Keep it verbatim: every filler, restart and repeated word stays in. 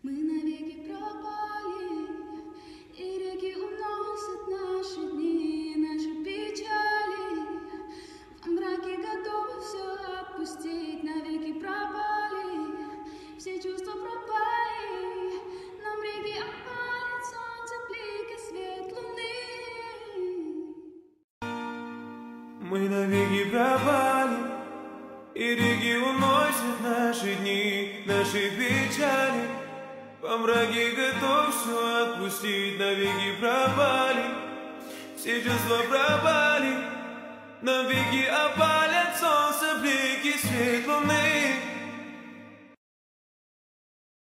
Мы навеки пропали, и реки уносят наши дни, наши печали. Во мраке готов все отпустить, навеки пропали, все чувства пропали. Нам реки опалит солнце, блик и свет луны. Мы навеки пропали, и реки уносят наши дни, наши печали. Во мраке готов все отпустить, навеки пропали, все чувства пропали. Навеки опалят солнце, блики, свет луны.